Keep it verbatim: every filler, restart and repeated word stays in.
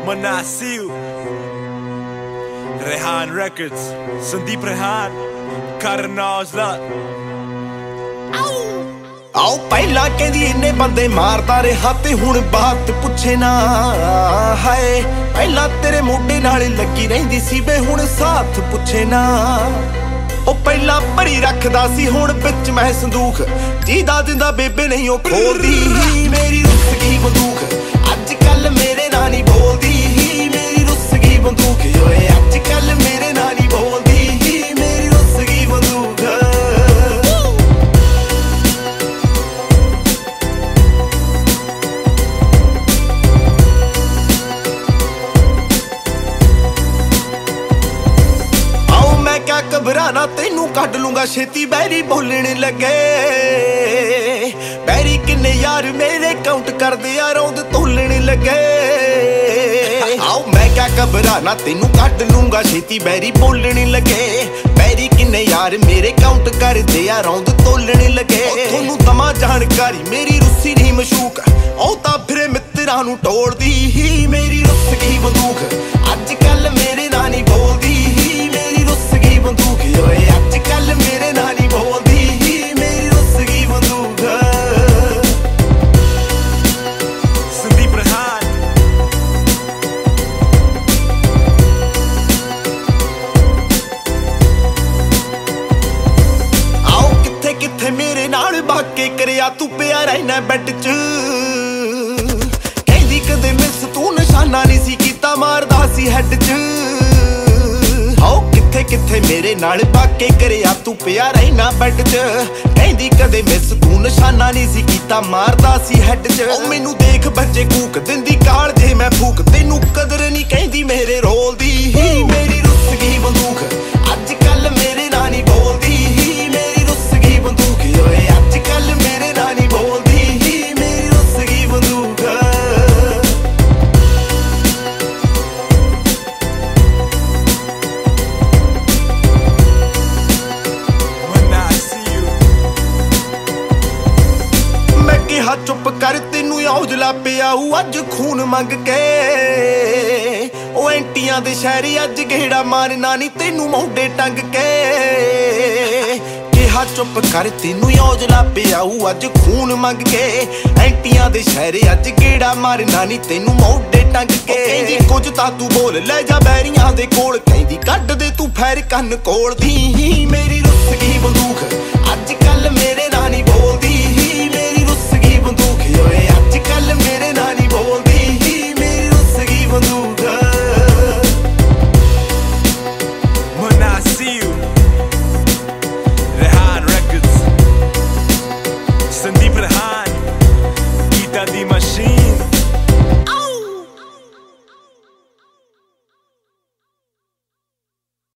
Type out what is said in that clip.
Manasiu, Rehan Records, Sandeep Rehan, Karnazla. ਆਓ ਪਹਿਲਾਂ ਕਹਿੰਦੀ ਇੰਨੇ ਬੰਦੇ ਮਾਰਦਾ ਰਿਹਾ ਤੇ ਹੁਣ ਬਾਤ ਪੁੱਛੇ ਨਾ ਹਾਏ ਪਹਿਲਾਂ ਤੇਰੇ ਮੋਢੇ ਨਾਲ ਲੱਗੀ ਰਹਿੰਦੀ ਸੀ ਵੇ ਹੁਣ ਸਾਥ ਪੁੱਛੇ ਨਾ ਉਹ ਪਹਿਲਾਂ ਭਰੀ ਰੱਖਦਾ ਸੀ ਹੁਣ ਵਿੱਚ ਮੈਂ ਸੰਦੂਕ ਜੀਦਾ ਦਿੰਦਾ ਬੇਬੇ ਨਹੀਂ ਉਹ ਖੋਲਦੀ ਮੇਰੀ ਰੁੱਸ ਗਈ ਬੰਦੂਕ ਅੱਜ ਕੱਲ ਮੇਰੇ ਨਾਲ ਨਹੀਂ ਬੋਲਦੀ ਮੇਰੀ ਰੁੱਸ ਗਈ ਬੰਦੂਕ ਓਏ ਅੱਜ ਕੱਲ ਮੇਰੇ ਨਾਲ ਨਹੀਂ ਬੋਲਦੀ ਮੇਰੀ ਰੁੱਸ ਗਈ ਬੰਦੂਕ ਘਬਰਾਣਾ ਤੈਨੂੰ ਕੱਢ ਲੂੰਗਾ ਛੇਤੀ ਬੈਰੀ ਬੋਲਣ ਲੱਗੇ ਬੈਰੀ ਕਿੰਨੇ ਯਾਰ ਮੇਰੇ ਕਾਊਂਟ ਕਰਦੇ ਆ ਰੌਂਦ ਤੋਲਣ ਲੱਗੇ ਆਓ ਮੈਂ ਕਿਆ ਘਬਰਾਣਾ ਤੈਨੂੰ ਕੱਢ ਲੂੰਗਾ ਛੇਤੀ ਬੈਰੀ ਬੋਲਣ ਲੱਗੇ ਬੈਰੀ ਕਿੰਨੇ ਯਾਰ ਮੇਰੇ ਕਾਊਂਟ ਕਰਦੇ ਆ ਰੌਂਦ ਤੋਲਣ ਲੱਗੇ ਤੁਹਾਨੂੰ ਦਮਾ ਜਾਣਕਾਰੀ ਮੇਰੀ ਰੁੱਸੀ ਨਹੀਂ ਮਸ਼ੂਕ ਉਹ ਤਾਂ ਫਿਰੇ ਮਿੱਤਰਾਂ ਨੂੰ ਟੋੜਦੀ ਹੀ ਮੇਰੀ ਰੁੱਸ ਗਈ ਬੰਦੂਕ ਅੱਜ ਕੱਲ ਮੇਰੇ ਨਾਲ ਨਹੀਂ ਬੋਲਦੀ ਮੇਰੀ ਰੁੱਸ ਗਈ ਬੰਦੂਕ ਓਏ ਅੱਜ ਕੱਲ ਮੇਰੇ ਨਾਲ ਨਹੀਂ ਬੋਲਦੀ ਮੇਰੀ ਰੁੱਸ ਗਈ ਬੰਦੂਕ Sandeep Rehan. ਆਓ ਕਿੱਥੇ ਕਿੱਥੇ ਮੇਰੇ ਨਾਲ ਬਾਕੇ ਕਰਿਆ ਤੂੰ ਪਿਆ ਰਹਿਣਾ ਬੈੱਡ 'ਚ ਕਹਿੰਦੀ ਕਦੇ ਮਿਸ ਤੂੰ ਨਿਸ਼ਾਨਾ ਨਹੀਂ ਸੀ ਕੀਤਾ ਮਾਰਦਾ ਸੀ ਹੈੱਡ 'ਚ ਆਓ ਕਿੱਥੇ ਕਿੱਥੇ ਮੇਰੇ ਨਾਲ ਬਾਕੇ ਕਰਿਆ ਤੂੰ ਪਿਆ ਰਹਿਣਾ ਬੈੱਡ 'ਚ ਕਹਿੰਦੀ ਕਦੇ ਮਿਸ ਤੂੰ ਨਿਸ਼ਾਨਾ ਨਹੀਂ ਸੀ ਕੀਤਾ ਮਾਰਦਾ ਸੀ ਹੈੱਡ 'ਚ ਉਹ ਮੈਨੂੰ ਦੇਖ ਬੱਚੇ ਕੂਕ ਦਿੰਦੀ ਕਾਲ ਜੇ ਮੈਂ ਫੂਕ ਤੈਨੂੰ ਕਦਰ ਨਹੀਂ ਕਹਿੰਦੀ ਮੇਰੇ ਰੋਲ ਦੀ ਮੇਰੀ ਰੁੱਸ ਗਈ ਬੰਦੂਕ ਅੱਜ ਕੱਲ ਮੇਰੇ ਨਾਲ ਨਹੀਂ ਬੋਲਦੀ ਮੇਰੀ ਰੁੱਸ ਗਈ ਬੰਦੂਕ ਓਏ ਅੱਜ ਕੱਲ ਮੇਰੇ ਨਾਲ ਨਹੀਂ ਬੋਲਦੀ ਮੇਰੀ ਰੁੱਸ ਗਈ ਬੰਦੂਕ ਕਿਹਾ ਚੁੱਪ ਕਰ ਤੈਨੂੰ ਔਜਲਾ ਪਿਆਊ ਅੱਜ ਖੂਨ ਮੰਗ ਕੇ ਉਹ ਐਂਟੀਆਂ ਦੇ ਸ਼ਹਿਰੀ ਅੱਜ ਗੇੜਾ ਮਾਰਨਾ ਨਹੀਂ ਤੈਨੂੰ ਮੋਢੇ ਟੰਗ ਕੇ ਕਿਹਾ ਚੁੱਪ ਕਰ ਤੈਨੂੰ ਔਜਲਾ ਪਿਆਊ ਅੱਜ ਖੂਨ ਮੰਗ ਕੇ ਐਂਟੀਆਂ ਦੇ ਸ਼ਹਿਰੀ ਅੱਜ ਗੇੜਾ ਮਾਰਨਾ ਨਹੀਂ ਤੈਨੂੰ ਮੋਢੇ ਟੰਗ ਕੇ ਕਹਿੰਦੀ ਕੁਝ ਤਾਂ ਤੂੰ ਬੋਲ ਲੈ ਜਾ ਬੈਰੀਆਂ ਦੇ ਕੋਲ ਕਹਿੰਦੀ ਕੱਢ ਦੇ ਤੂੰ ਫੈਰ ਕੰਨ ਕੋਲ ਦੀ ਮੇਰੀ ਰੁੱਸ ਗਈ ਬੰਦੂਕ ਅੱਜ ਕੱਲ ਮੇਰੇ ਨਾਲ ਨਹੀਂ ਬੋਲ